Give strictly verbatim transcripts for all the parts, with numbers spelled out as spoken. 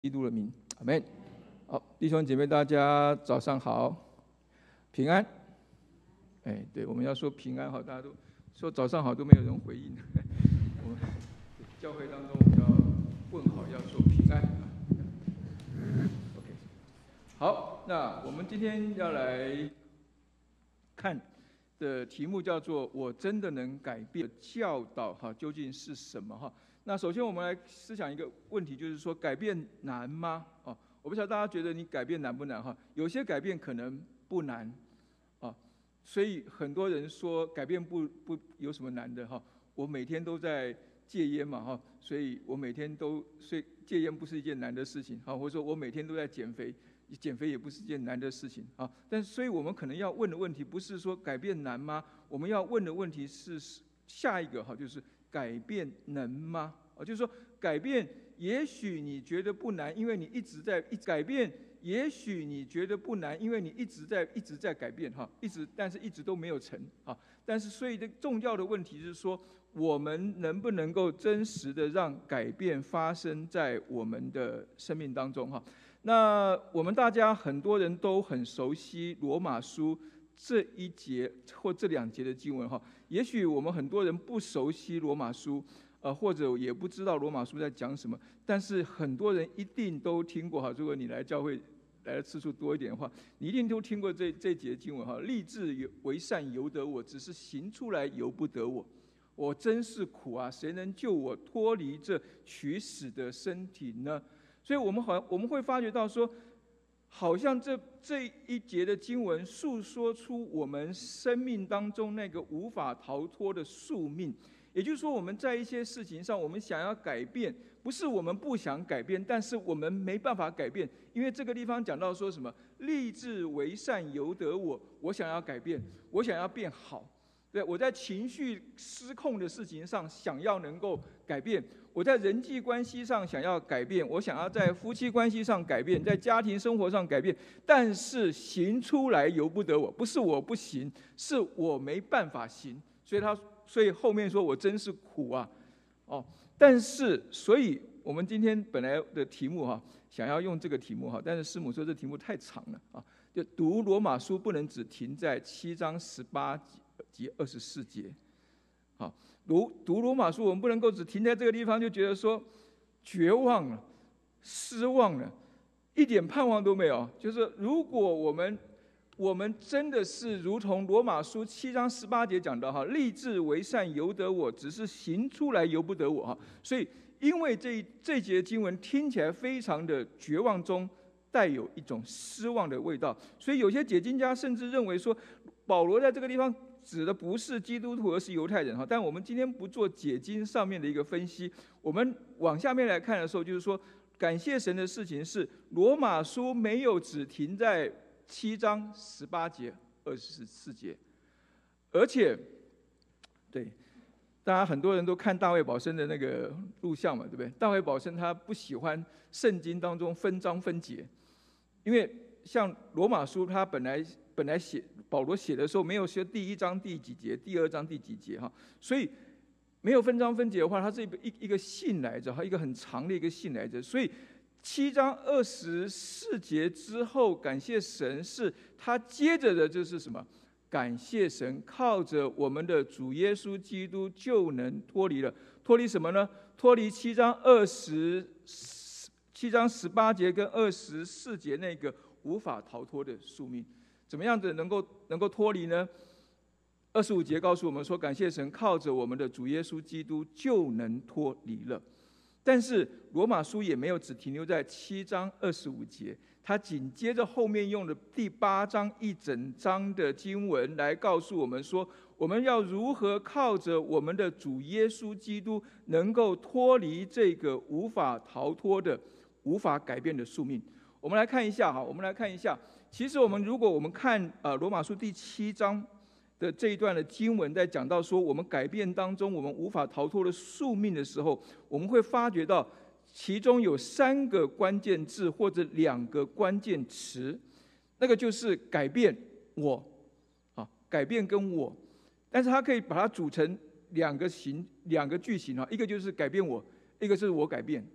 基督的名，阿们。好，弟兄姐妹，大家早上好，平安。哎，对，我们要说平安好，大家都说早上好，都没有人回应。我们教会当中，我们要问好，要说平安。OK， 好，那我们今天要来看的题目叫做“我真的能改变教导”哈，究竟是什么哈？那首先我们来思想一个问题，就是说改变难吗？哦，我不晓得大家觉得你改变难不难哈？有些改变可能不难，啊，所以很多人说改变不不有什么难的哈？我每天都在戒烟嘛哈，所以我每天都所以戒烟不是一件难的事情啊，或者说我每天都在减肥，减肥也不是一件难的事情啊。但所以我们可能要问的问题不是说改变难吗？我们要问的问题是下一个哈，就是改变能吗？啊，就是说改变，也许你觉得不难，因为你一直在一改变；也许你觉得不难，因为你一直在一直在改变哈，一直但是一直都没有成啊。但是所以这重要的问题是说，我们能不能够真实的让改变发生在我们的生命当中哈？那我们大家很多人都很熟悉罗马书这一节或这两节的经文哈，也许我们很多人不熟悉罗马书。呃，或者也不知道罗马书在讲什么，但是很多人一定都听过哈。如果你来教会来的次数多一点的话，你一定都听过这这节经文哈。立志为善由得我，只是行出来由不得我。我真是苦啊！谁能救我脱离这取死的身体呢？所以我们好，我们会发觉到说，好像这这一节的经文诉说出我们生命当中那个无法逃脱的宿命。也就是说，我们在一些事情上，我们想要改变，不是我们不想改变，但是我们没办法改变，因为这个地方讲到说什么？立志为善由得我，我想要改变，我想要变好，对，我在情绪失控的事情上想要能够改变，我在人际关系上想要改变，我想要在夫妻关系上改变，在家庭生活上改变，但是行出来由不得我，不是我不行，是我没办法行，所以他。所以后面说我真是苦啊，哦，但是所以我们今天本来的题目哈，想要用这个题目哈，但是师母说这题目太长了啊，就读罗马书不能只停在七章十八及二十四节，好，读读罗马书我们不能够只停在这个地方就觉得说绝望了、失望了，一点盼望都没有。就是如果我们我们真的是如同罗马书七章十八节讲的哈，立志为善由得我，只是行出来由不得我哈。所以，因为这这节经文听起来非常的绝望中带有一种失望的味道，所以有些解经家甚至认为说，保罗在这个地方指的不是基督徒，而是犹太人哈。但我们今天不做解经上面的一个分析，我们往下面来看的时候，就是说，感谢神的事情是，罗马书没有只停在七章十八节、二十四节，而且，对，大家很多人都看大卫保生的那个录像嘛，对不对？大卫保生他不喜欢圣经当中分章分节，因为像罗马书，他本来本来写保罗写的时候没有写第一章第几节，第二章第几节哈，所以没有分章分节的话，它是一一个信来着，一个很长的一个信来着，所以。七章二十四节之后，感谢神是他接着的就是什么？感谢神，靠着我们的主耶稣基督就能脱离了。脱离什么呢？脱离七章二十七章十八节跟二十四节那个无法逃脱的宿命。怎么样子能够能够脱离呢？二十五节告诉我们说，感谢神，靠着我们的主耶稣基督就能脱离了。但是罗马书也没有只停留在七章二十五节，他紧接着后面用了第八章一整章的经文来告诉我们说，我们要如何靠着我们的主耶稣基督，能够脱离这个无法逃脱的、无法改变的宿命。我们来看一下哈，我们来看一下，其实我们如果我们看呃罗马书第七章。的这一段的经文在讲到说，我们改变当中我们无法逃脱的宿命的时候，我们会发觉到其中有三个关键字或者两个关键词，那个就是改变我，啊，改变跟我，但是它可以把它组成两个形两个句型啊，一个就是改变我，一个是我改变，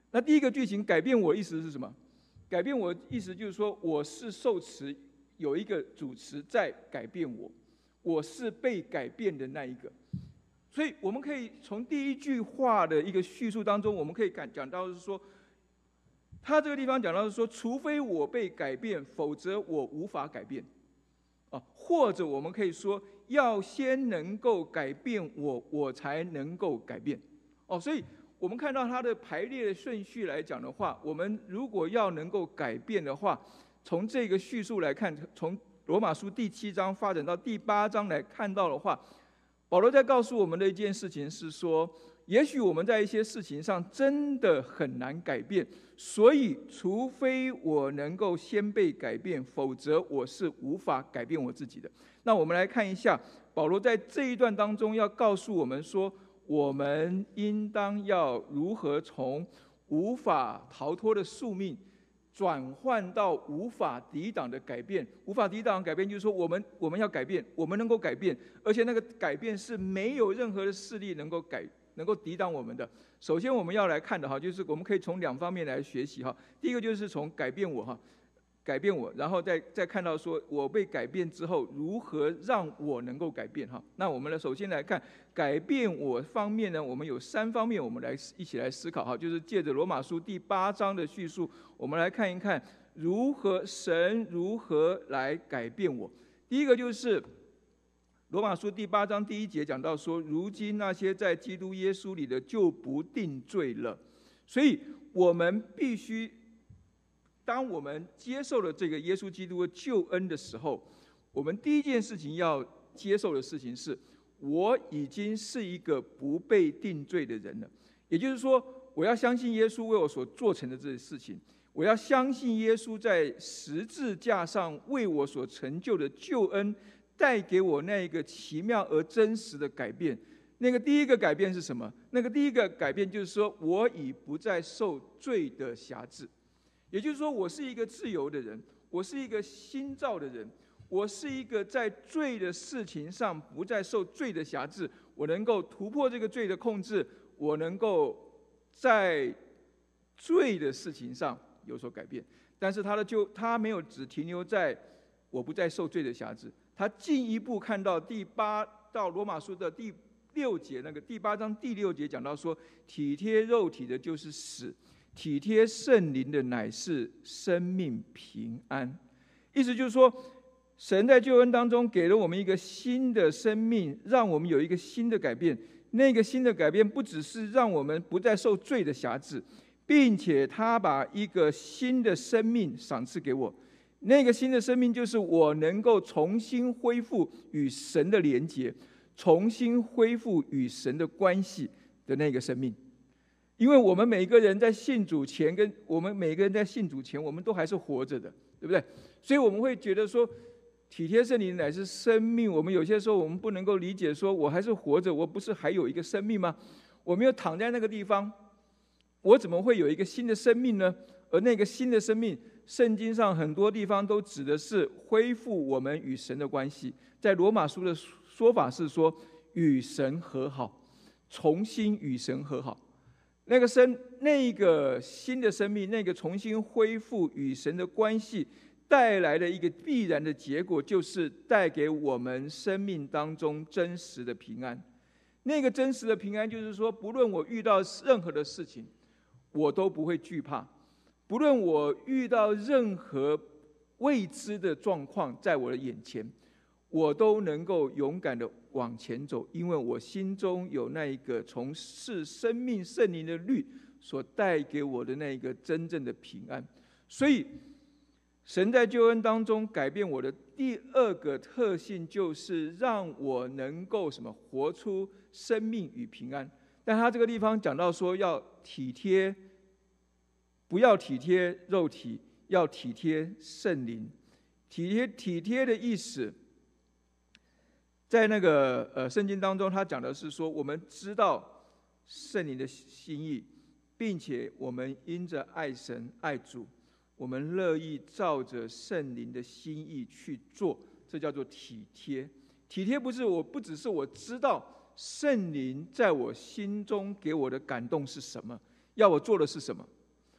那第一个句型改变我意思是什么？改变我意思就是说，我是受词，有一个主词在改变我，我是被改变的那一个。所以我们可以从第一句话的一个叙述当中，我们可以感讲到是说，他这个地方讲到是说，除非我被改变，否则我无法改变。啊，或者我们可以说，要先能够改变我，我才能够改变。哦，所以我们看到它的排列的顺序来讲的话，我们如果要能够改变的话，从这个叙述来看，从罗马书第七章发展到第八章来看到的话，保罗在告诉我们的一件事情是说，也许我们在一些事情上真的很难改变，所以除非我能够先被改变，否则我是无法改变我自己的。那我们来看一下，保罗在这一段当中要告诉我们说，我们应当要如何从无法逃脱的宿命转换到无法抵挡的改变。无法抵挡的改变就是说，我们我们要改变，我们能够改变，而且那个改变是没有任何的势力能够改能够抵挡我们的。首先我们要来看的哈，就是我们可以从两方面来学习哈。第一个就是从改变我哈，改变我，然后再再看到说我被改变之后，如何让我能够改变哈。那我们呢，首先来看改变我方面呢，我们有三方面，我们来一起来思考哈，就是借着罗马书第八章的叙述，我们来看一看如何神如何来改变我。第一个就是罗马书第八章第一节讲到说，如今那些在基督耶稣里的就不定罪了。所以我们必须，当我们接受了这个耶稣基督的救恩的时候，我们第一件事情要接受的事情是，我已经是一个不被定罪的人了。也就是说，我要相信耶稣为我所做成的这些事情，我要相信耶稣在十字架上为我所成就的救恩，带给我那一个奇妙而真实的改变。那个第一个改变是什么？那个第一个改变就是说，我已不再受罪的辖制。也就是说，我是一个自由的人，我是一个新造的人，我是一个在罪的事情上不再受罪的辖制，我能够突破这个罪的控制，我能够在罪的事情上有所改变。但是他的就他没有只停留在我不再受罪的辖制，他进一步看到第八到罗马书的第六节，那个第八章第六节讲到说，体贴肉体的就是死，体贴圣灵的乃是生命平安。意思就是说，神在救恩当中给了我们一个新的生命，让我们有一个新的改变。那个新的改变不只是让我们不再受罪的辖制，并且他把一个新的生命赏赐给我。那个新的生命就是我能够重新恢复与神的连结，重新恢复与神的关系的那个生命。因为我们每个人在信主前，跟我们每个人在信主前，我们都还是活着的，对不对？所以我们会觉得说，体贴圣灵乃是生命。我们有些时候我们不能够理解说，我还是活着，我不是还有一个生命吗？我没有躺在那个地方，我怎么会有一个新的生命呢？而那个新的生命，圣经上很多地方都指的是恢复我们与神的关系。在罗马书的说法是说，与神和好，重新与神和好。那个生那个新的生命，那个重新恢复与神的关系带来的一个必然的结果，就是带给我们生命当中真实的平安。那个真实的平安就是说，不论我遇到任何的事情，我都不会惧怕；不论我遇到任何未知的状况在我的眼前，我都能够勇敢的往前走，因为我心中有那一个从是生命圣灵的律所带给我的那一个真正的平安。所以神在救恩当中改变我的第二个特性，就是让我能够什么活出生命与平安。但他这个地方讲到说，要体贴，不要体贴肉体，要体贴圣灵。体贴体贴的意思，在那个呃圣经当中，他讲的是说，我们知道圣灵的心意，并且我们因着爱神爱主，我们乐意照着圣灵的心意去做，这叫做体贴。体贴不是我不只是我知道圣灵在我心中给我的感动是什么，要我做的是什么，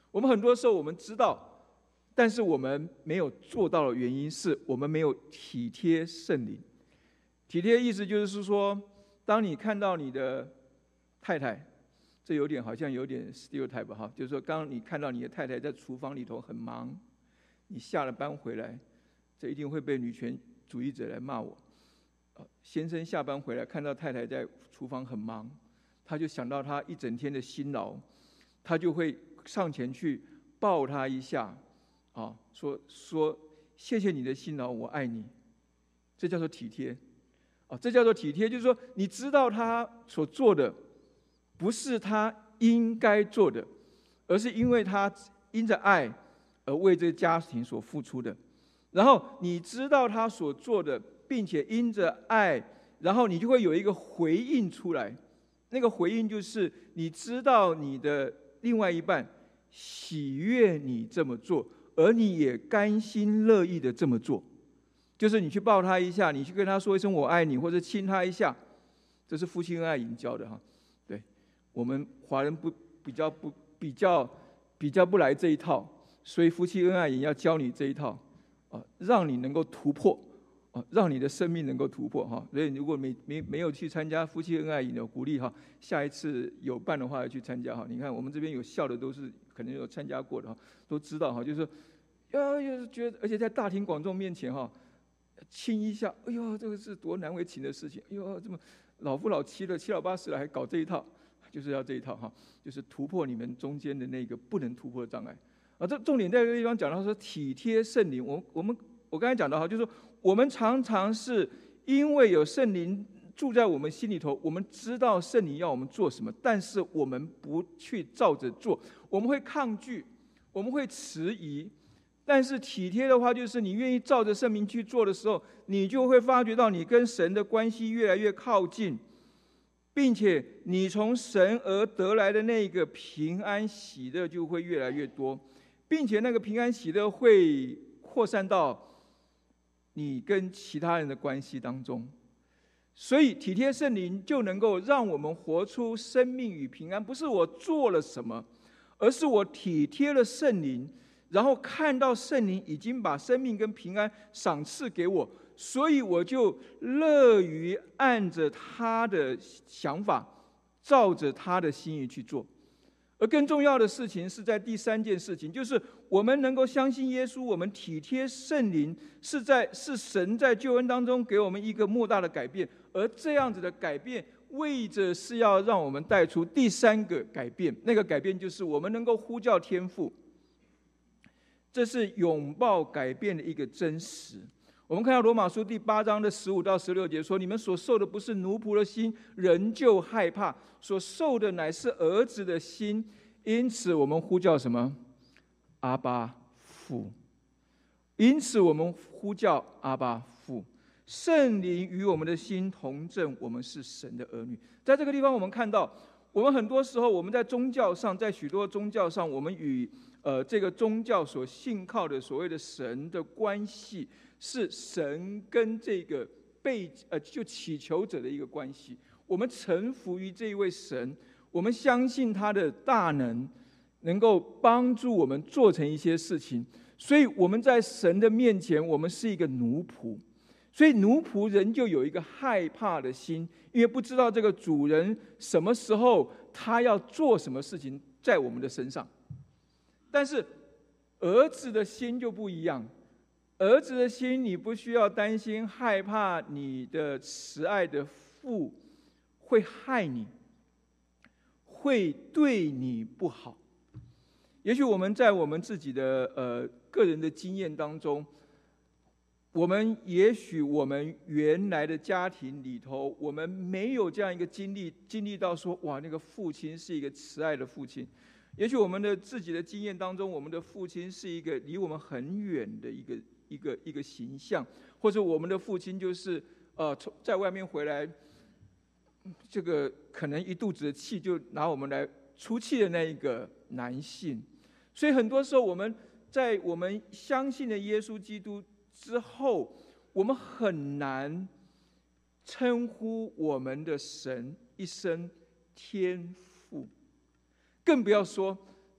我们很多时候我们知道，但是我们没有做到的原因是我们没有体贴圣灵。体贴的意思就是说，当你看到你的太太，这有点好像有点 stereotype 哈，就是说，刚刚你看到你的太太在厨房里头很忙，你下了班回来，这一定会被女权主义者来骂我。先生下班回来看到太太在厨房很忙，他就想到他一整天的辛劳，他就会上前去抱她一下，啊，说说谢谢你的辛劳，我爱你，这叫做体贴。啊，这叫做体贴，就是说你知道他所做的不是他应该做的，而是因为他因着爱而为这个家庭所付出的。然后你知道他所做的，并且因着爱，然后你就会有一个回应出来。那个回应就是你知道你的另外一半喜悦你这么做，而你也甘心乐意的这么做。就是你去抱他一下，你去跟他说一声我爱你，或者亲他一下，这是夫妻恩爱营教的哈。对，我们华人不比较不比较比较不来这一套，所以夫妻恩爱营要教你这一套啊，让你能够突破啊，让你的生命能够突破哈。所以如果没没没有去参加夫妻恩爱营的，鼓励哈，下一次有办的话要去参加哈。你看我们这边有笑的都是可能有参加过的哈，都知道哈，就是说要要觉得，而且在大庭广众面前哈。亲一下，哎呦，这个是多难为情的事情！哎呦，这么老夫老妻了，七老八十了，还搞这一套，就是要这一套哈，就是突破你们中间的那个不能突破的障碍啊。这重点在这个地方讲到说体贴圣灵。我我们我刚才讲到哈，就是说我们常常是因为有圣灵住在我们心里头，我们知道圣灵要我们做什么，但是我们不去照着做，我们会抗拒，我们会迟疑。但是体贴的话，就是你愿意照着圣灵去做的时候，你就会发觉到你跟神的关系越来越靠近，并且你从神而得来的那个平安喜乐就会越来越多，并且那个平安喜乐会扩散到你跟其他人的关系当中。所以体贴圣灵就能够让我们活出生命与平安，不是我做了什么，而是我体贴了圣灵，然后看到圣灵已经把生命跟平安赏赐给我，所以我就乐于按着他的想法，照着他的心意去做。而更重要的事情是在第三件事情，就是我们能够相信耶稣，我们体贴圣灵，是在是神在救恩当中给我们一个莫大的改变，而这样子的改变为着是要让我们带出第三个改变，那个改变就是我们能够呼叫天父。这是拥抱改变的一个真实。我们看到罗马书第八章的十五到十六节说：你们所受的不是奴仆的心，仍旧害怕；所受的乃是儿子的心。因此我们呼叫什么？阿爸父。因此我们呼叫阿爸父。圣灵与我们的心同证，我们是神的儿女。在这个地方，我们看到，我们很多时候我们在宗教上，在许多宗教上，我们与呃，这个宗教所信靠的所谓的神的关系，是神跟这个被呃就祈求者的一个关系。我们臣服于这一位神，我们相信他的大能，能够帮助我们做成一些事情。所以我们在神的面前，我们是一个奴仆。所以奴仆人就有一个害怕的心，因为不知道这个主人什么时候他要做什么事情在我们的身上。但是儿子的心就不一样，儿子的心你不需要担心害怕你的慈爱的父会害你，会对你不好。也许我们在我们自己的呃个人的经验当中，我们也许我们原来的家庭里头，我们没有这样一个经历，经历到说哇，那个父亲是一个慈爱的父亲。也许我们的自己的经验当中，我们的父亲是一个离我们很远的一个一个一个形象，或者我们的父亲就是呃在外面回来，这个可能一肚子的气就拿我们来出气的那一个男性。所以很多时候我们在我们相信了耶稣基督之后，我们很难称呼我们的神一声天父。更不要说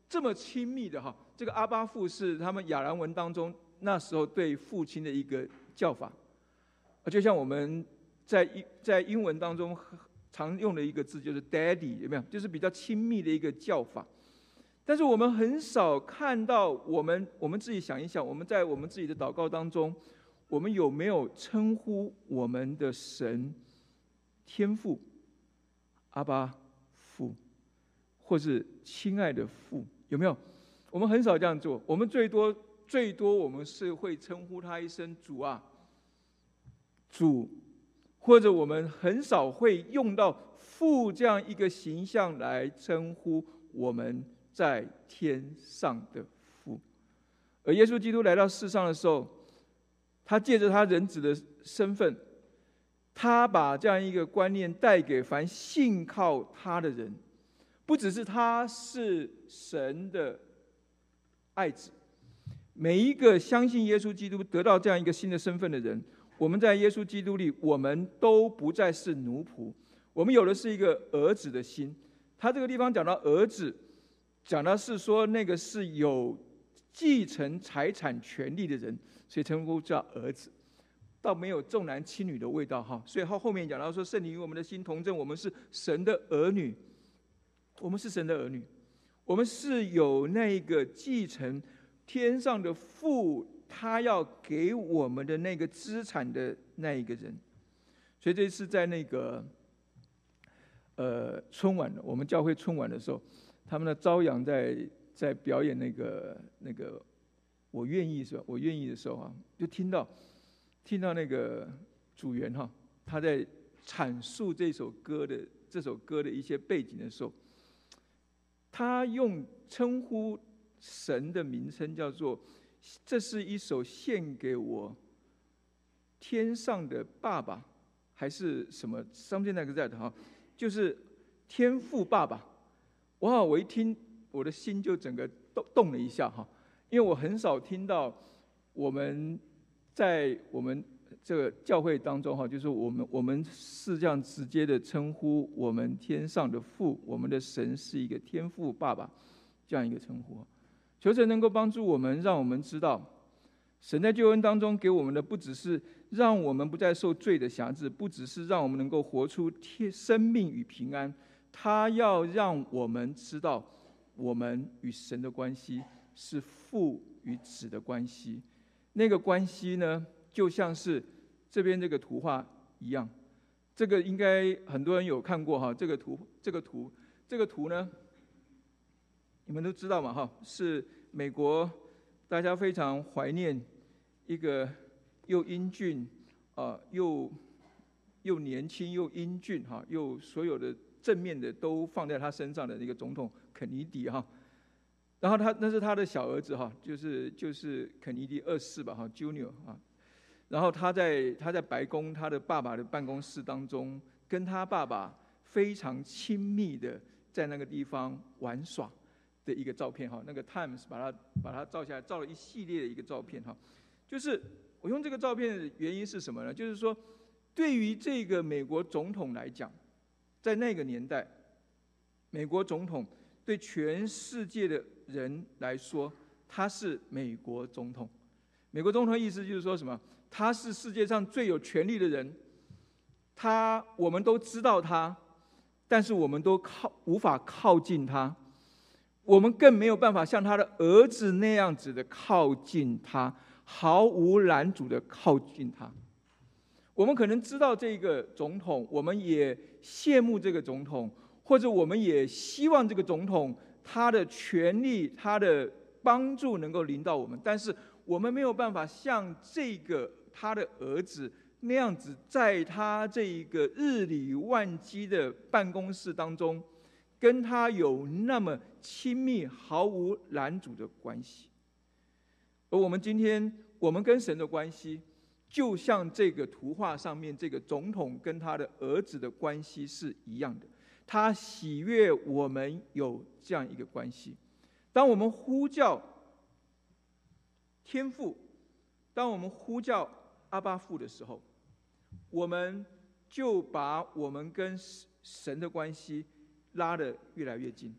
这么亲密的哈，这个阿爸父是他们亚兰文当中那时候对父亲的一个叫法，就像我们在英在英文当中常用的一个字就是 daddy， 有没有？就是比较亲密的一个叫法。但是我们很少看到我们我们自己想一想，我们在我们自己的祷告当中，我们有没有称呼我们的神天父阿爸父，或是亲爱的父？有没有？我们很少这样做，我们最多最多我们是会称呼他一声主啊，主，或者我们很少会用到父这样一个形象来称呼我们在天上的父。而耶稣基督来到世上的时候，他借着他人子的身份，他把这样一个观念带给凡信靠他的人，不只是他是神的爱子，每一个相信耶稣基督得到这样一个新的身份的人，我们在耶稣基督里，我们都不再是奴仆，我们有的是一个儿子的心。他这个地方讲到儿子，讲到是说那个是有继承财产权利的人，所以称呼叫儿子，倒没有重男轻女的味道哈。所以他后面讲到说，圣灵与我们的心同证，我们是神的儿女，我们是神的儿女，我们是有那个继承天上的父他要给我们的那个资产的那一个人。所以这次在那个呃春晚，我们教会春晚的时候，他们的朝阳在在表演那个那个我愿意是吧？我愿意的时候啊，就听到听到那个组员哈，他在阐述这首歌的这首歌的一些背景的时候，他用称呼神的名称叫做，这是一首献给我天上的爸爸，还是什么 something like that 哈，就是天父爸爸。哇！我一听，我的心就整个动动了一下哈，因为我很少听到我们在我们这个教会当中哈，就是我们我们是这样直接的称呼我们天上的父，我们的神是一个天父爸爸这样一个称呼。求神能够帮助我们，让我们知道神在救恩当中给我们的不只是让我们不再受罪的辖制，不只是让我们能够活出天生命与平安，他要让我们知道我们与神的关系是父与子的关系。那个关系呢，就像是这边这个图画一样，这个应该很多人有看过哈，这个图这个图这个图呢，你们都知道嘛哈，是美国大家非常怀念一个又英俊啊、呃、又又年轻又英俊哈，又所有的正面的都放在他身上的那个总统肯尼迪哈。然后他那是他的小儿子哈，就是就是肯尼迪二世吧哈 ，Junior 啊。然后他在他在白宫他的爸爸的办公室当中，跟他爸爸非常亲密的在那个地方玩耍的一个照片哈，那个 Times 把它把它照下来，照了一系列的一个照片哈。就是我用这个照片的原因是什么呢？就是说，对于这个美国总统来讲，在那个年代，美国总统对全世界的人来说，他是美国总统。美国总统的意思就是说什么？他是世界上最有权力的人，他我们都知道他，但是我们都靠无法靠近他，我们更没有办法像他的儿子那样子的靠近他，毫无拦阻的靠近他。我们可能知道这个总统，我们也羡慕这个总统，或者我们也希望这个总统他的权力、他的帮助能够临到我们，但是我们没有办法像这个他的儿子那样子，在他这一个日理万机的办公室当中，跟他有那么亲密、毫无拦阻的关系。而我们今天，我们跟神的关系，就像这个图画上面这个总统跟他的儿子的关系是一样的。他喜悦我们有这样一个关系。当我们呼叫天父，当我们呼叫阿爸父的时候，我们就把我们跟神的关系拉得越来越近。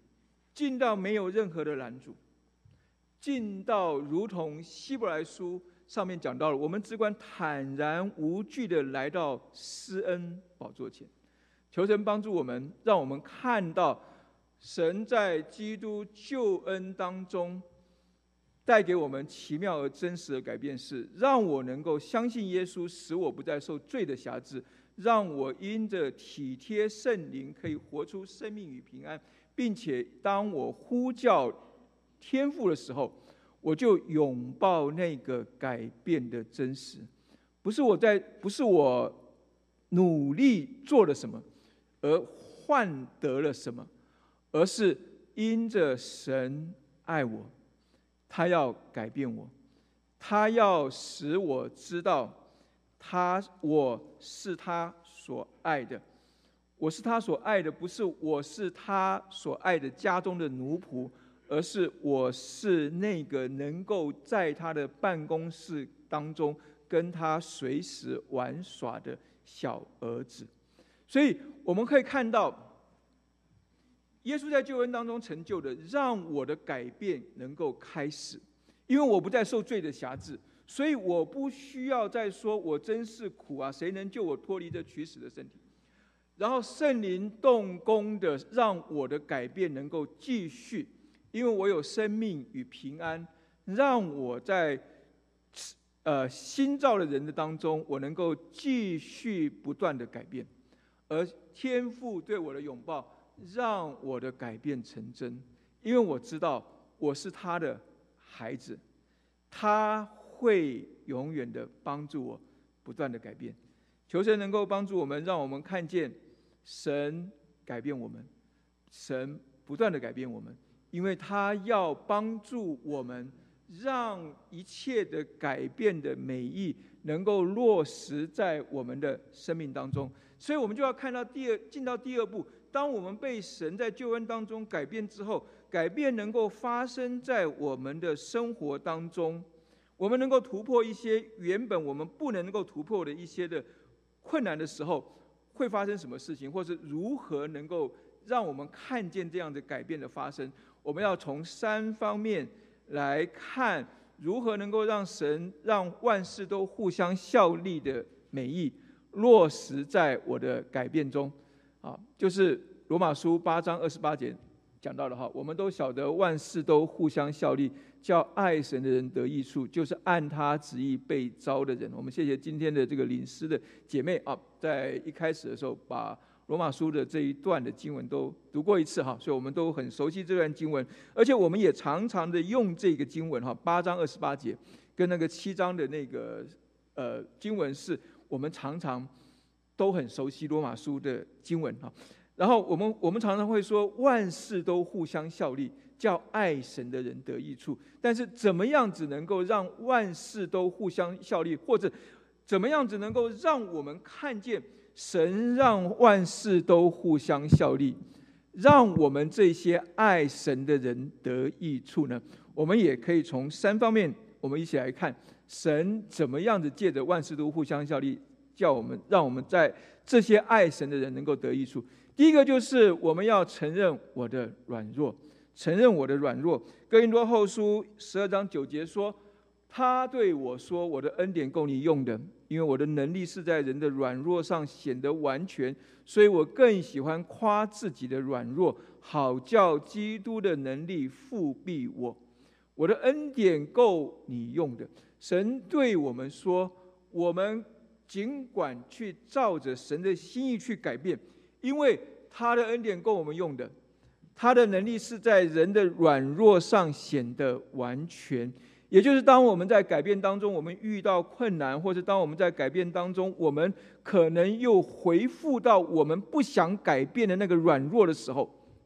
进到没有任何的拦阻，进到如同希伯来书上面讲到了，我们只管坦然无惧的来到施恩宝座前。求神帮助我们，让我们看到神在基督救恩当中带给我们奇妙而真实的改变，是让我能够相信耶稣，使我不再受罪的辖制，让我因着体贴圣灵可以活出生命与平安，并且当我呼叫天父的时候，我就拥抱那个改变的真实。不是我在，不是我努力做了什么而换得了什么，而是因着神爱我，他要改变我，他要使我知道他我是他所爱的，我是他所爱的，不是我是他所爱的家中的奴仆，而是我是那个能够在他的办公室当中跟他随时玩耍的小儿子。所以我们可以看到，耶稣在救恩当中成就的，让我的改变能够开始。因为我不再受罪的辖制，所以我不需要再说我真是苦啊，谁能救我脱离这取死的身体。然后圣灵动工的让我的改变能够继续，因为我有生命与平安，让我在呃新造的人的当中，我能够继续不断的改变。而天父对我的拥抱，让我的改变成真，因为我知道我是他的孩子，他会永远的帮助我不断的改变。求神能够帮助我们，让我们看见神改变我们，神不断的改变我们，因为他要帮助我们，让一切的改变的美意能够落实在我们的生命当中。所以我们就要看到第二，进到第二步，当我们被神在救恩当中改变之后，改变能够发生在我们的生活当中，我们能够突破一些原本我们不能够突破的一些的困难的时候，会发生什么事情，或是如何能够让我们看见这样的改变的发生。我们要从三方面来看，如何能够让神让万事都互相效力的美意落实在我的改变中。啊，就是罗马书八章二十八节讲到的哈，我们都晓得万事都互相效力，叫爱神的人得益处，就是按他旨意被召的人。我们谢谢今天的这个领诗的姐妹啊，在一开始的时候把罗马书的这一段的经文都读过一次哈，所以我们都很熟悉这段经文，而且我们也常常的用这个经文哈，八章二十八节跟那个七章的那个呃经文是我们常常都很熟悉罗马书的经文哈。然后我们我们常常会说万事都互相效力，叫爱神的人得益处。但是怎么样子能够让万事都互相效力，或者怎么样子能够让我们看见神让万事都互相效力，让我们这些爱神的人得益处呢？我们也可以从三方面，我们一起来看神怎么样子借着万事都互相效力，叫我们让我们在这些爱神的人能够得益处。第一个就是我们要承认我的软弱，承认我的软弱。哥林多后书十二章九节说，他对我说，我的恩典够你用的，因为我的能力是在人的软弱上显得完全，所以我更喜欢夸自己的软弱，好叫基督的能力复庇我。我的恩典够你用的。神对我们说，我们尽管去照着神的心意去改变，因为他的恩典够我们用的，他的能力是在人的软弱上显得完全。也就是当我们在改变当中，我们遇到困难，或者当我们在改变当中，我们可能又回复到我们不想改变的那个软弱的时候，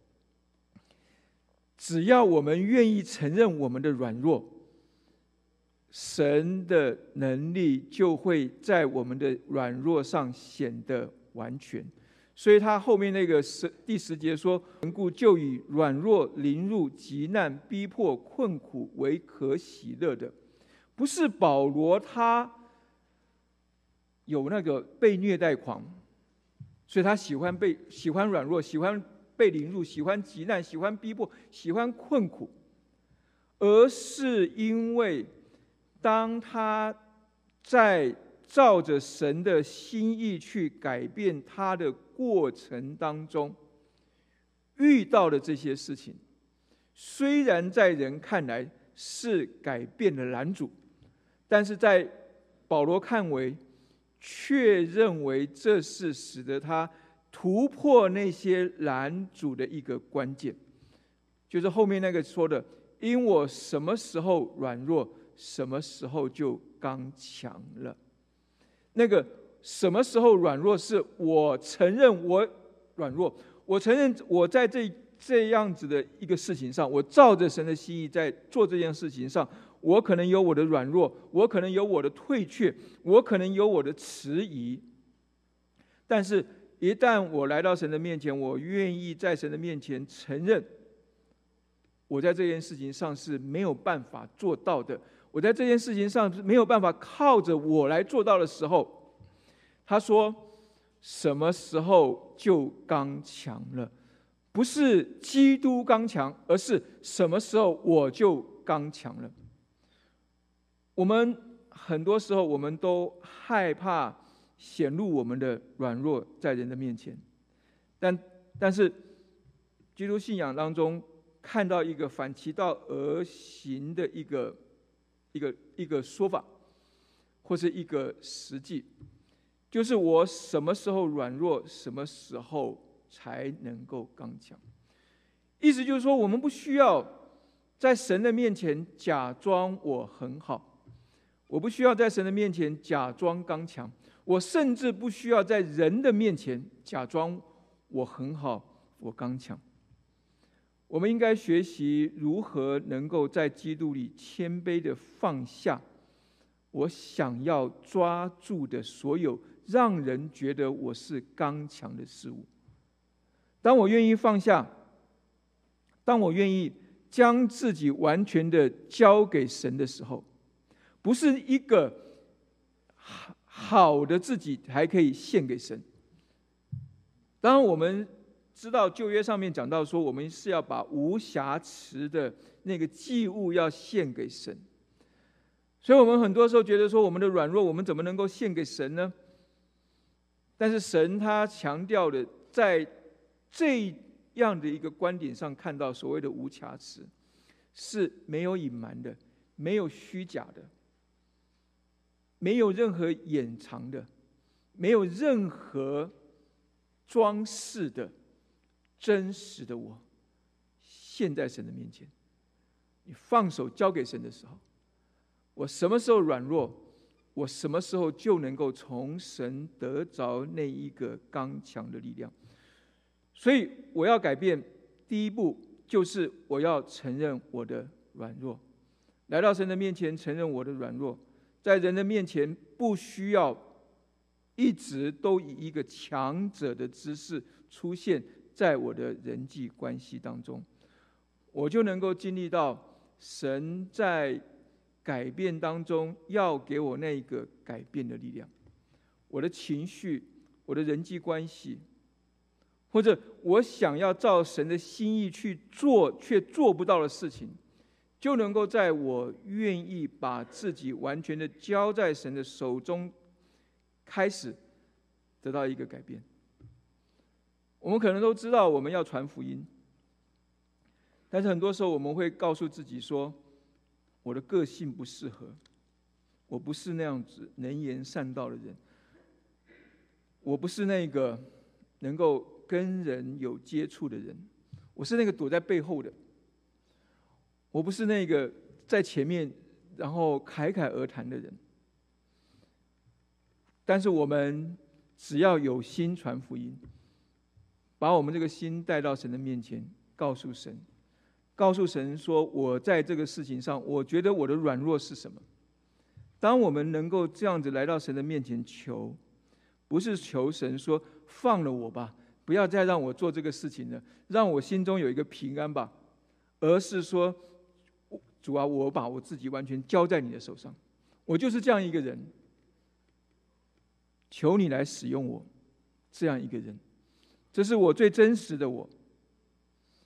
只要我们愿意承认我们的软弱，神的能力就会在我们的软弱上显得完全。所以他后面那个第十节说，缘故就以软弱临入急难逼迫困苦为可喜乐的。不是保罗他有那个被虐待狂，所以他喜欢被喜欢软弱，喜欢被凌辱，喜欢急难，喜欢逼迫，喜欢困苦，而是因为当他在照着神的心意去改变他的过程当中，遇到的这些事情，虽然在人看来是改变了拦阻，但是在保罗看为，却认为这是使得他突破那些拦阻的一个关键，就是后面那个说的，因我什么时候软弱，什么时候就刚强了。那个什么时候软弱，是我承认我软弱，我承认我在这这样子的一个事情上，我照着神的心意在做这件事情上，我可能有我的软弱，我可能有我的退却，我可能有我的迟疑。但是一旦我来到神的面前，我愿意在神的面前承认我在这件事情上是没有办法做到的，我在这件事情上没有办法靠着我来做到的时候，他说什么时候就刚强了，不是基督刚强，而是什么时候我就刚强了。我们很多时候我们都害怕显露我们的软弱在人的面前，但但是基督信仰当中看到一个反其道而行的一个一个一个说法，或是一个实际，就是我什么时候软弱，什么时候才能够刚强。意思就是说，我们不需要在神的面前假装我很好，我不需要在神的面前假装刚强，我甚至不需要在人的面前假装我很好，我刚强。我们应该学习如何能够在基督里谦卑的放下我想要抓住的所有让人觉得我是刚强的事物。当我愿意放下，当我愿意将自己完全的交给神的时候，不是一个好的自己还可以献给神。当然我们知道旧约上面讲到说，我们是要把无瑕疵的那个祭物要献给神，所以我们很多时候觉得说，我们的软弱我们怎么能够献给神呢？但是神他强调的，在这样的一个观点上看到所谓的无瑕疵，是没有隐瞒的，没有虚假的，没有任何掩藏的，没有任何装饰的，真实的我现在神的面前。你放手交给神的时候，我什么时候软弱，我什么时候就能够从神得着那一个刚强的力量。所以我要改变，第一步就是我要承认我的软弱，来到神的面前承认我的软弱，在人的面前不需要一直都以一个强者的姿势出现在我的人际关系当中，我就能够经历到神在改变当中要给我那个改变的力量。我的情绪，我的人际关系，或者我想要照神的心意去做却做不到的事情，就能够在我愿意把自己完全的交在神的手中开始得到一个改变。我们可能都知道我们要传福音，但是很多时候我们会告诉自己说，我的个性不适合，我不是那样子能言善道的人，我不是那个能够跟人有接触的人，我是那个躲在背后的，我不是那个在前面然后侃侃而谈的人。但是我们只要有心传福音，把我们这个心带到神的面前，告诉神，告诉神说，我在这个事情上，我觉得我的软弱是什么。当我们能够这样子来到神的面前求，不是求神说放了我吧，不要再让我做这个事情了，让我心中有一个平安吧，而是说，主啊，我把我自己完全交在你的手上，我就是这样一个人，求你来使用我这样一个人，这是我最真实的我，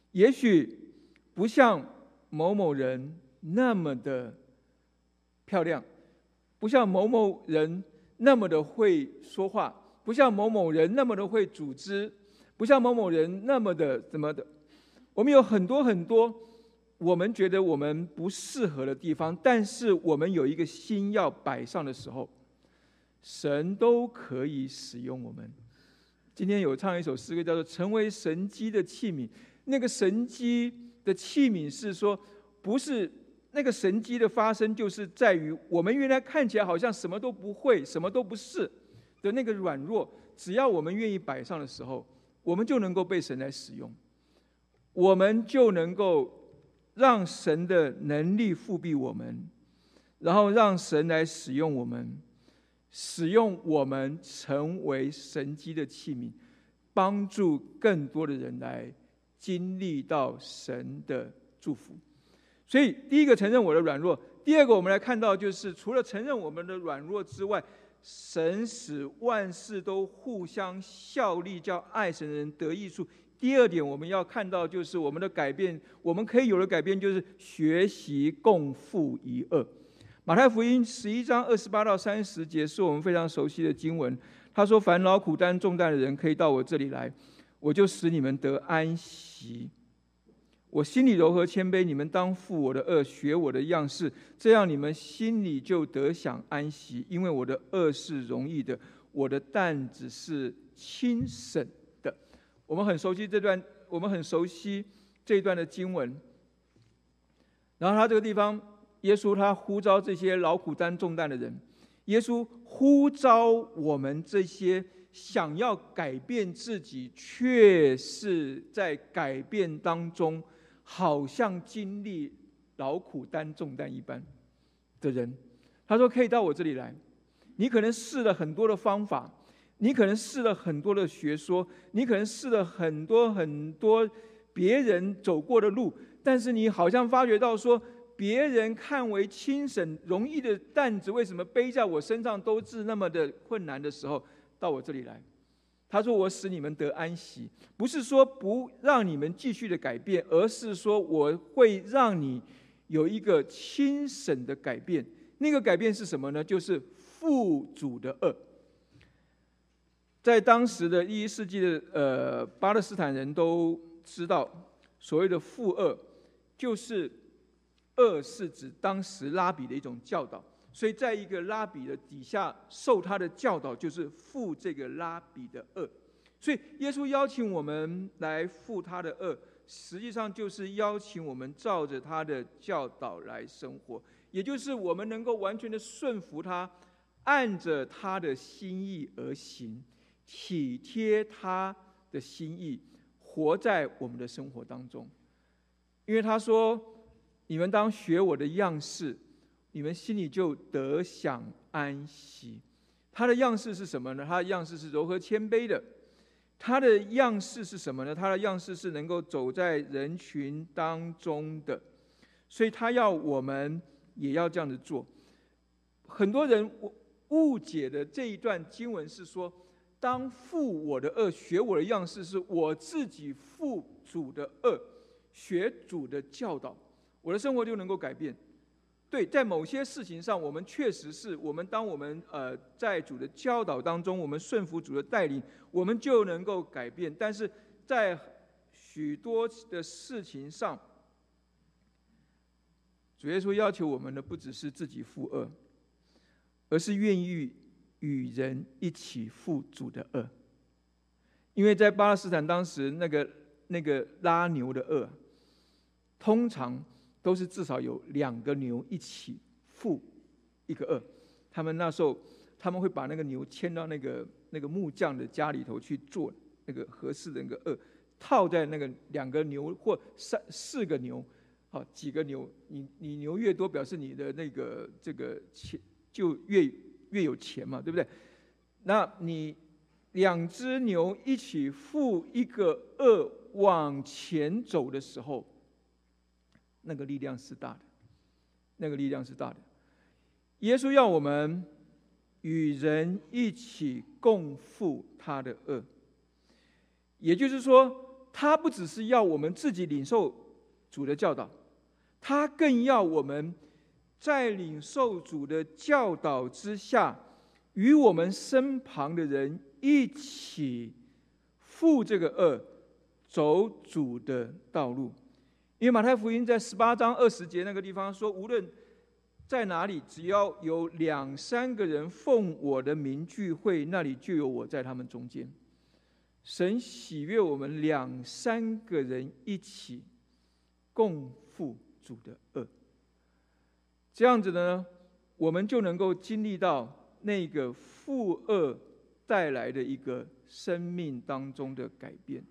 也许不像某某人那么的漂亮，不像某某人那么的会说话，不像某某人那么的会组织，不像某某人那么的怎么的。我们有很多很多我们觉得我们不适合的地方，但是我们有一个心要摆上的时候，神都可以使用我们。今天有唱一首诗歌叫做成为神机的器皿，那个神机的器皿是说，不是那个神机的发生就是在于我们原来看起来好像什么都不会什么都不是的那个软弱，只要我们愿意摆上的时候，我们就能够被神来使用，我们就能够让神的能力复庇我们，然后让神来使用我们，使用我们成为神机的器皿，帮助更多的人来经历到神的祝福。所以第一个承认我的软弱，第二个我们来看到就是除了承认我们的软弱之外，神使万事都互相效力，叫爱神的人得益处。第二点我们要看到就是我们的改变，我们可以有的改变就是学习共负一軛。马太福音十一章二十八到三十节是我们非常熟悉的经文。他说：“凡劳苦担重担的人，可以到我这里来，我就使你们得安息。我心里柔和谦卑，你们当负我的軛，学我的样式，这样你们心里就得享安息。因为我的軛是容易的，我的担子是轻省的。”我们很熟悉这段，我们很熟悉这一段的经文。然后他这个地方，耶稣他呼召这些劳苦担重担的人，耶稣呼召我们这些想要改变自己，却是在改变当中好像经历劳苦担重担一般的人。他说可以到我这里来，你可能试了很多的方法，你可能试了很多的学说，你可能试了很多很多别人走过的路，但是你好像发觉到说，别人看为轻省容易的担子，为什么背在我身上都是那么的困难的时候，到我这里来。他说我使你们得安息，不是说不让你们继续的改变，而是说我会让你有一个轻省的改变。那个改变是什么呢？就是负主的軛。在当时的第一世纪的呃巴勒斯坦人都知道，所谓的负軛，就是軛是指当时拉比的一种教导，所以在一个拉比的底下受他的教导，就是负这个拉比的軛。所以耶稣邀请我们来负他的軛，实际上就是邀请我们照着他的教导来生活，也就是我们能够完全的顺服他，按着他的心意而行，体贴他的心意，活在我们的生活当中。因为他说，你们当学我的样式，你们心里就得享安息。他的样式是什么呢？他的样式是柔和谦卑的。他的样式是什么呢？他的样式是能够走在人群当中的。所以他要我们也要这样子做。很多人误解的这一段经文是说，当负我的軛，学我的样式，是我自己负主的軛，学主的教导，我的生活就能够改变。对，在某些事情上，我们确实是我们当我们呃在主的教导当中，我们顺服主的带领，我们就能够改变。但是在许多的事情上，主耶稣要求我们的不只是自己负軛，而是愿意与人一起负主的軛。因为在巴勒斯坦当时那个那个拉牛的軛，通常都是至少有两个牛一起负一个軛。他们那时候他们会把那个牛牵到那个那个木匠的家里头去做那个合适的那个軛，套在那个两个牛或三四个牛，好几个牛，你你牛越多，表示你的那个这个钱就越越有钱嘛，对不对？那你两只牛一起负一个軛往前走的时候，那个力量是大的，那个力量是大的。耶稣要我们与人一起共负他的軛，也就是说， 他不只是要我们自己领受主的教导，他更要我们在领受主的教导之下，与我们身旁的人一起负这个恶，走主的道路。因为马太福音在十八章二十节那个地方说，无论在哪里，只要有两三个人奉我的名聚会，那里就有我在他们中间。神喜悦我们两三个人一起共负主的恶，这样子呢，我们就能够经历到那个负恶带来的一个生命当中的改变。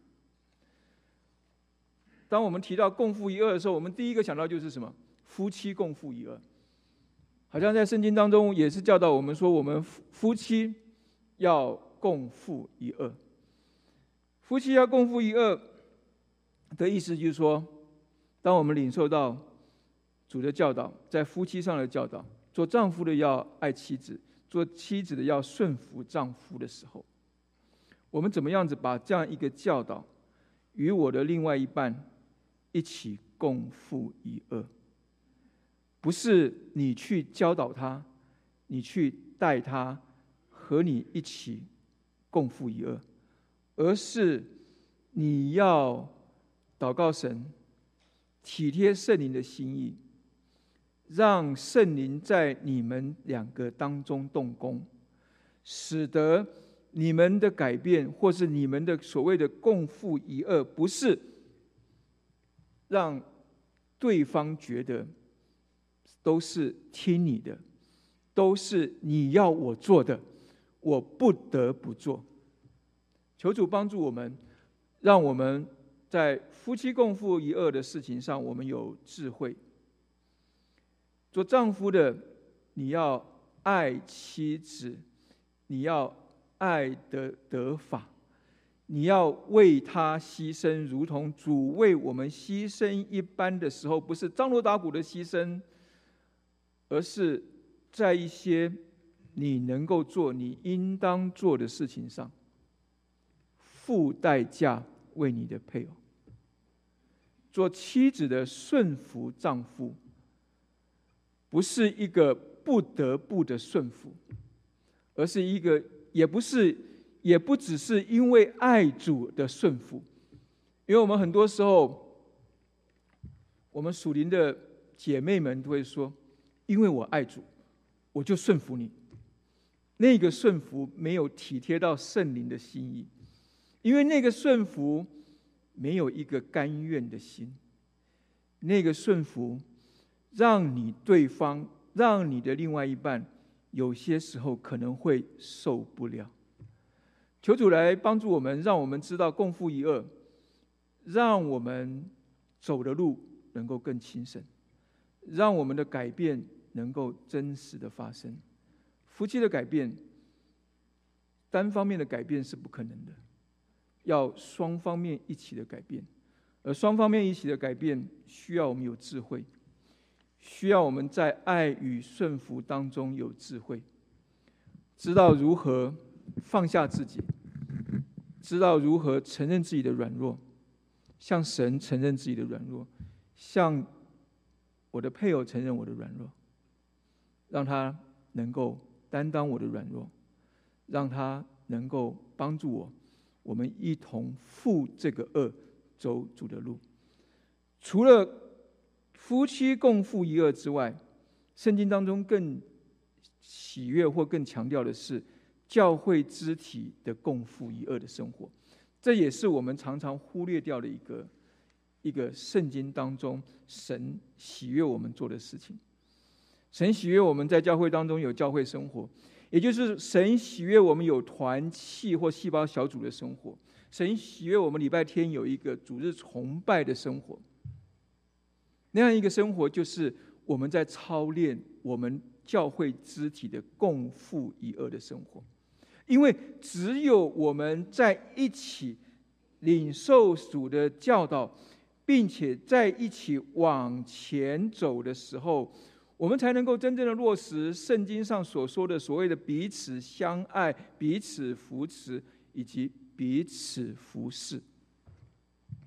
当我们提到共负一恶的时候，我们第一个想到就是什么？夫妻共负一恶。好像在圣经当中也是教导我们说，我们夫妻要共负一恶。夫妻要共负一恶的意思就是说，当我们领受到主的教导，在夫妻上的教导，做丈夫的要爱妻子，做妻子的要顺服丈夫的时候，我们怎么样子把这样一个教导与我的另外一半一起共负一恶？不是你去教导他，你去带他和你一起共负一恶，而是你要祷告神，体贴圣灵的心意，让圣灵在你们两个当中动工，使得你们的改变，或是你们的所谓的共负一恶，不是让对方觉得都是听你的，都是你要我做的，我不得不做。求主帮助我们，让我们在夫妻共负一恶的事情上，我们有智慧。做丈夫的，你要爱妻子，你要爱的得法，你要为他牺牲，如同主为我们牺牲一般的时候，不是张罗打鼓的牺牲，而是在一些你能够做、你应当做的事情上，付代价为你的配偶。做妻子的顺服丈夫，不是一个不得不的顺服，而是一个，也不是，也不只是因为爱主的顺服。因为我们很多时候，我们属灵的姐妹们都会说，因为我爱主，我就顺服你。那个顺服没有体贴到圣灵的心意，因为那个顺服没有一个甘愿的心，那个顺服让你对方，让你的另外一半，有些时候可能会受不了。求主来帮助我们，让我们知道共负一恶，让我们走的路能够更轻省，让我们的改变能够真实的发生。夫妻的改变，单方面的改变是不可能的，要双方面一起的改变。而双方面一起的改变，需要我们有智慧，需要我们在爱与顺服当中有智慧，知道如何放下自己，知道如何承认自己的软弱，向神承认自己的软弱，向我的配偶承认我的软弱，让他能够担当我的软弱，让他能够帮助我，我们一同负这个恶，走主的路。除了夫妻共负一恶之外，圣经当中更喜悦或更强调的是教会肢体的共负一恶的生活。这也是我们常常忽略掉的一个一个圣经当中神喜悦我们做的事情。神喜悦我们在教会当中有教会生活，也就是神喜悦我们有团契或细胞小组的生活。神喜悦我们礼拜天有一个主日崇拜的生活，那样一个生活就是我们在操练我们教会肢体的共负一恶的生活。因为只有我们在一起领受主的教导，并且在一起往前走的时候，我们才能够真正的落实圣经上所说的所谓的彼此相爱、彼此扶持以及彼此服侍。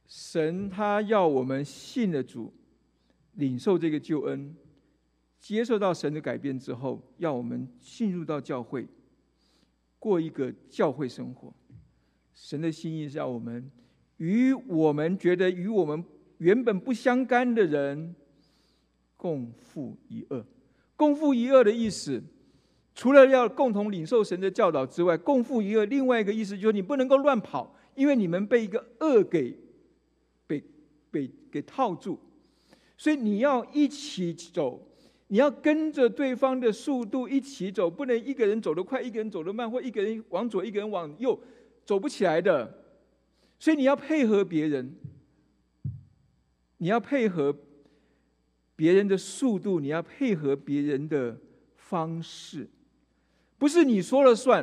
神他要我们信了主，领受这个救恩，接受到神的改变之后，要我们进入到教会，过一个教会生活。神的心意是要我们与我们觉得与我们原本不相干的人共负一軛。共负一軛的意思，除了要共同领受神的教导之外，共负一軛另外一个意思就是你不能够乱跑，因为你们被一个軛给被被给套住，所以你要一起走，你要跟着对方的速度一起走，不能一个人走得快，一个人走得慢，或一个人往左，一个人往右，走不起来的。所以你要配合别人，你要配合别人的速度，你要配合别人的方式，不是你说了算，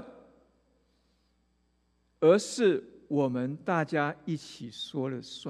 而是我们大家一起说了算。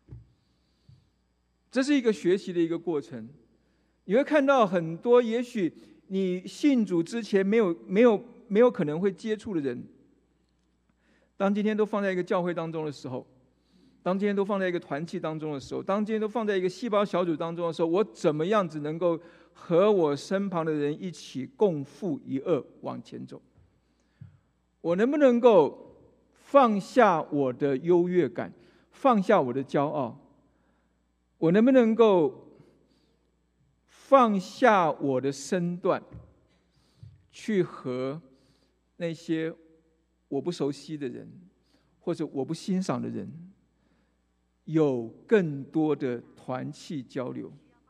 这是一个学习的一个过程。你会看到很多也许你信主之前没有没有没有可能会接触的人，当今天都放在一个教会当中的时候，当今天都放在一个团契当中的时候，当今天都放在一个细胞小组当中的时候，我怎么样子能够和我身旁的人一起共负一軛往前走？我能不能够放下我的优越感，放下我的骄傲？我能不能够放下我的身段，去和那些我不熟悉的人，或者我不欣赏的人，有更多的团契交流？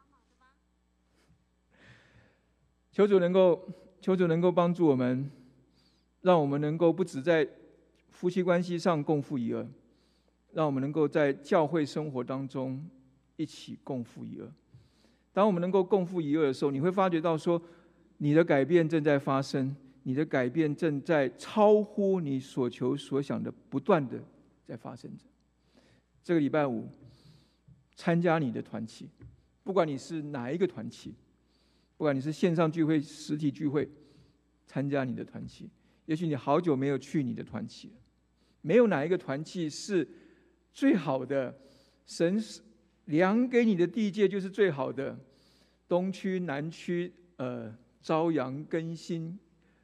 求主能够，求主能够帮助我们，让我们能够不只在夫妻关系上共负一軛，让我们能够在教会生活当中一起共负一軛。当我们能够共负一軛的时候，你会发觉到说，你的改变正在发生，你的改变正在超乎你所求所想的，不断的在发生着。这个礼拜五，参加你的团契，不管你是哪一个团契，不管你是线上聚会、实体聚会，参加你的团契。也许你好久没有去你的团契了，没有哪一个团契是最好的，神量给你的地界就是最好的。东区、南区、呃、朝阳、更新、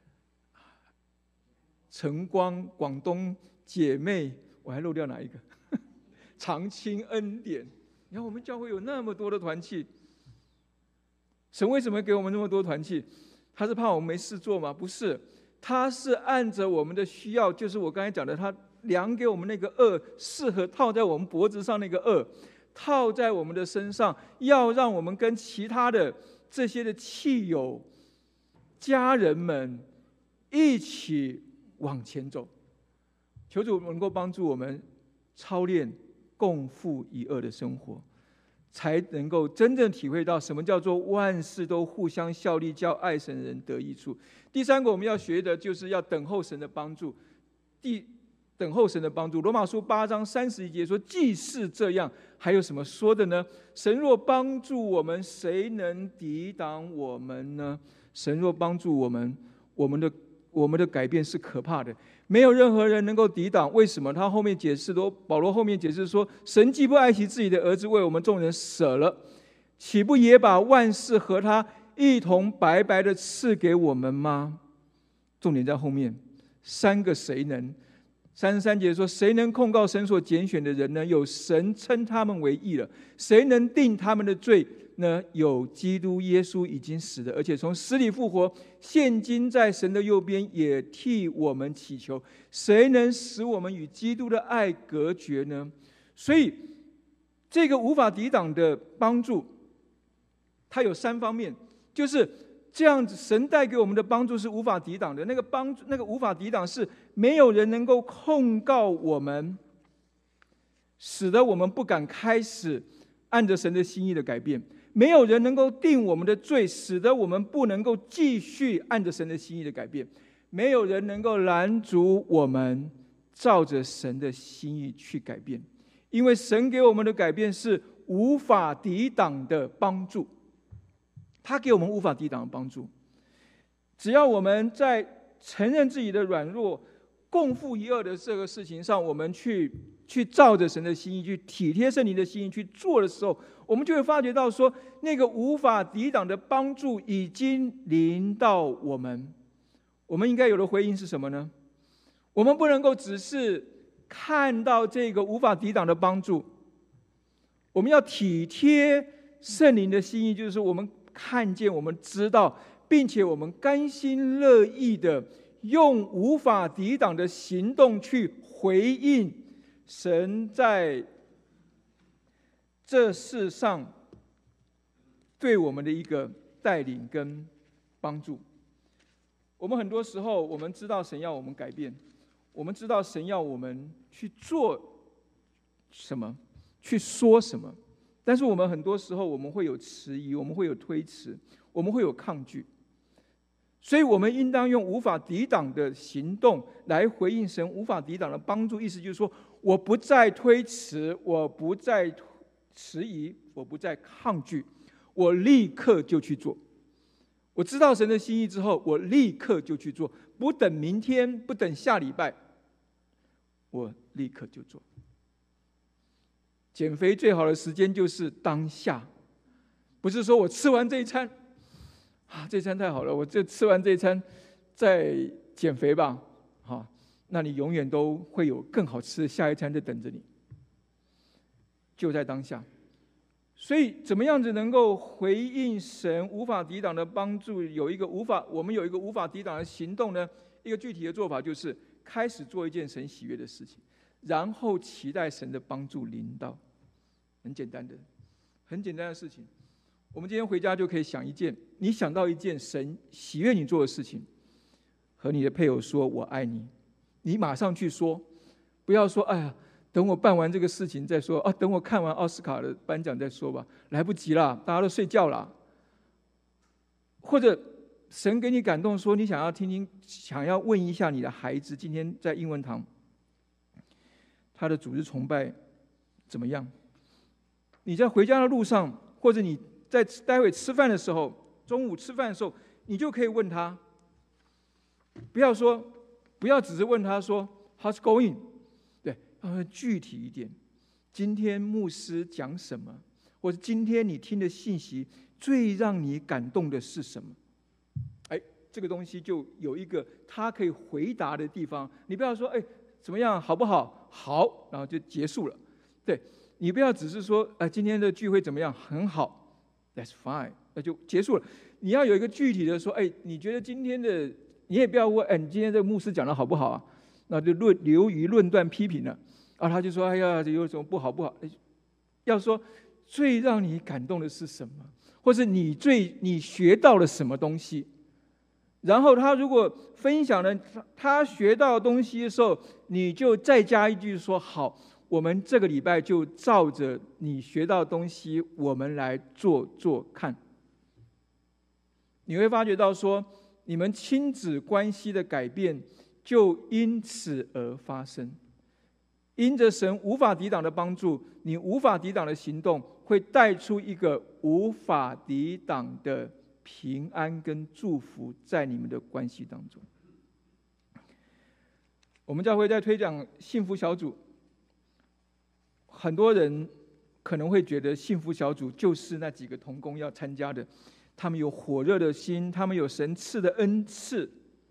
晨光、广东姐妹，我还漏掉哪一个？长青、恩典。你看我们教会有那么多的团契，神为什么给我们那么多团契？他是怕我们没事做吗？不是，他是按着我们的需要，就是我刚才讲的，他量给我们那个軛，适合套在我们脖子上那个軛，套在我们的身上，要让我们跟其他的这些的契友、家人们一起往前走。求主能够帮助我们操练共负一軛的生活，才能够真正体会到什么叫做万事都互相效力，叫爱神的人得益处。第三个我们要学的就是要等候神的帮助。第等候神的帮助，罗马书八章三十一节说，既是这样，还有什么说的呢？神若帮助我们，谁能抵挡我们呢？神若帮助我们，我们的我们的改变是可怕的，没有任何人能够抵挡。为什么？他后面解释说，保罗后面解释说，神既不爱惜自己的儿子，为我们众人舍了，岂不也把万事和他一同白白的赐给我们吗？重点在后面，三个谁能。三十三节说，谁能控告神所拣选的人呢？有神称他们为义了。谁能定他们的罪呢？有基督耶稣已经死了，而且从死里复活，现今在神的右边，也替我们祈求。谁能使我们与基督的爱隔绝呢？所以这个无法抵挡的帮助，它有三方面，就是这样子，神带给我们的帮助是无法抵挡的。那个帮助，那个无法抵挡，是没有人能够控告我们，使得我们不敢开始按着神的心意的改变；没有人能够定我们的罪，使得我们不能够继续按着神的心意的改变；没有人能够拦阻我们照着神的心意去改变，因为神给我们的改变是无法抵挡的帮助。他给我们无法抵挡的帮助，只要我们在承认自己的软弱、共负一軛的这个事情上，我们去去照着神的心意，去体贴圣灵的心意去做的时候，我们就会发觉到说，那个无法抵挡的帮助已经临到我们。我们应该有的回应是什么呢？我们不能够只是看到这个无法抵挡的帮助，我们要体贴圣灵的心意，就是我们看见，我们知道，并且我们甘心乐意的用无法抵挡的行动去回应神在这世上对我们的一个带领跟帮助。我们很多时候，我们知道神要我们改变，我们知道神要我们去做什么，去说什么，但是我们很多时候我们会有迟疑，我们会有推迟，我们会有抗拒。所以我们应当用无法抵挡的行动来回应神无法抵挡的帮助。意思就是说，我不再推迟，我不再迟疑，我不再抗拒，我立刻就去做。我知道神的心意之后，我立刻就去做，不等明天，不等下礼拜，我立刻就做。减肥最好的时间就是当下，不是说我吃完这一餐啊，这餐太好了，我就吃完这一餐再减肥吧，好，那你永远都会有更好吃的下一餐在等着你，就在当下。所以怎么样子能够回应神无法抵挡的帮助，有一个无法我们有一个无法抵挡的行动呢？一个具体的做法就是开始做一件神喜悦的事情，然后期待神的帮助临到。很简单的很简单的事情，我们今天回家就可以想一件，你想到一件神喜悦你做的事情，和你的配偶说我爱你，你马上去说，不要说哎呀等我办完这个事情再说啊，等我看完奥斯卡的颁奖再说吧，来不及了，大家都睡觉了。或者神给你感动说你想要听听，想要问一下你的孩子今天在英文堂他的主日崇拜怎么样，你在回家的路上，或者你在待会吃饭的时候，中午吃饭的时候，你就可以问他，不要说不要只是问他说 How's going， 对，要具体一点，今天牧师讲什么，或者今天你听的信息最让你感动的是什么？哎，这个东西就有一个他可以回答的地方。你不要说哎怎么样好不好，好，然后就结束了。对，你不要只是说哎今天的聚会怎么样，很好， That's fine， 那就结束了。你要有一个具体的说，哎，你觉得今天的，你也不要问，哎，你今天这个牧师讲的好不好啊？那就论流于论断批评了。啊，他就说，哎呀，有什么不好不好？要说最让你感动的是什么，或是你最你学到了什么东西？然后他如果分享了他学到的东西的时候，你就再加一句说，好，我们这个礼拜就照着你学到的东西，我们来做做看。你会发觉到说，你们亲子关系的改变就因此而发生。因着神无法抵挡的帮助，你无法抵挡的行动会带出一个无法抵挡的平安跟祝福在你们的关系当中。我们教会在推广幸福小组，很多人可能会觉得幸福小组就是那几个同工要参加的，他们有火热的心，他们有神赐的恩赐。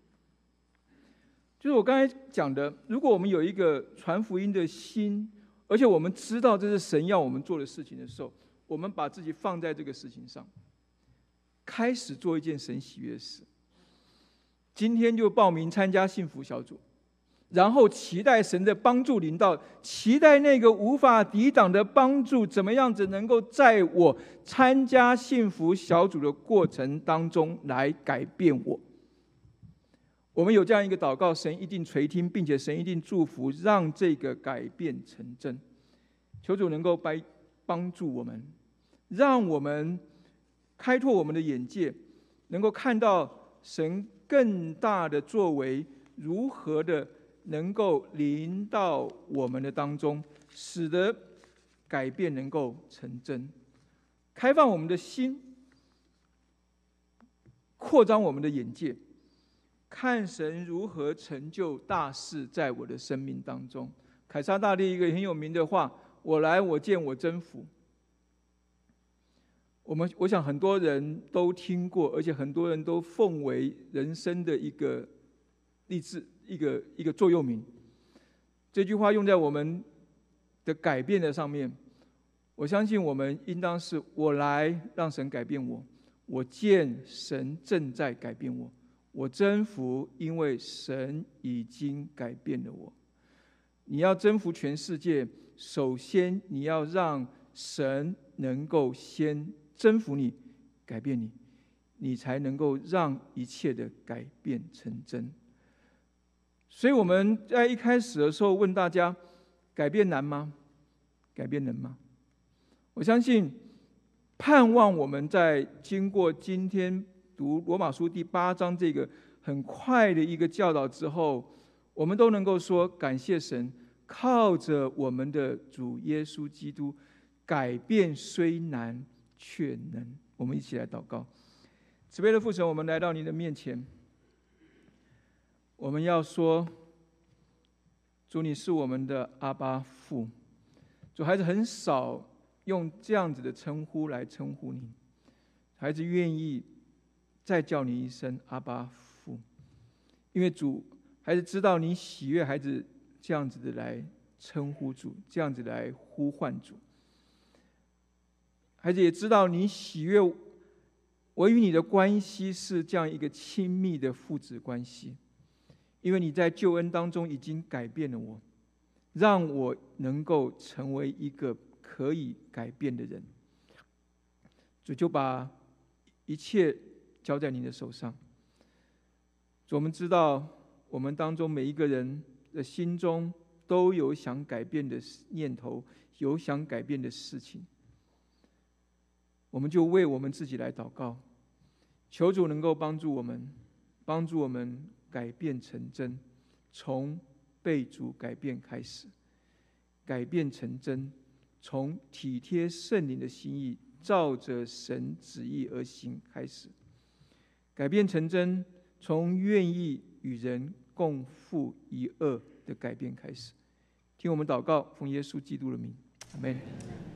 就是我刚才讲的，如果我们有一个传福音的心，而且我们知道这是神要我们做的事情的时候，我们把自己放在这个事情上，开始做一件神喜悦的事。今天就报名参加幸福小组，然后期待神的帮助临到，期待那个无法抵挡的帮助怎么样子能够在我参加幸福小组的过程当中来改变我。我们有这样一个祷告，神一定垂听，并且神一定祝福，让这个改变成真。求主能够帮助我们，让我们开拓我们的眼界，能够看到神更大的作为如何的能够临到我们的当中，使得改变能够成真，开放我们的心，扩张我们的眼界，看神如何成就大事在我的生命当中， 凯撒大帝一个很有名的话：“我来，我见，我征服。”我们我想很多人都听过，而且很多人都奉为人生的一个励志、一个一个座右铭。这句话用在我们的改变的上面，我相信我们应当是：我来让神改变我，我见神正在改变我，我征服，因为神已经改变了我。你要征服全世界，首先你要让神能够先征服你，改变你，你才能够让一切的改变成真。所以我们在一开始的时候问大家：改变难吗？改变能吗？我相信，盼望我们在经过今天读罗马书第八章这个很快的一个教导之后，我们都能够说：感谢神，靠着我们的主耶稣基督，改变虽难却能。我们一起来祷告。慈悲的父神，我们来到您的面前，我们要说：主，你是我们的阿爸父。主，孩子很少用这样子的称呼来称呼你，孩子愿意再叫你一声阿爸父，因为主，孩子知道你喜悦孩子这样子的来称呼主，这样子来呼唤主。孩子也知道你喜悦我与你的关系是这样一个亲密的父子关系，因为你在救恩当中已经改变了我，让我能够成为一个可以改变的人。主，就把一切交在你的手上。主，我们知道我们当中每一个人的心中都有想改变的念头，有想改变的事情。我们就为我们自己来祷告，求主能够帮助我们，帮助我们改变成真，从被主改变开始，改变成真，从体贴圣灵的心意，照着神旨意而行开始，改变成真，从愿意与人共负一恶的改变开始。听我们祷告，奉耶稣基督的名，阿们。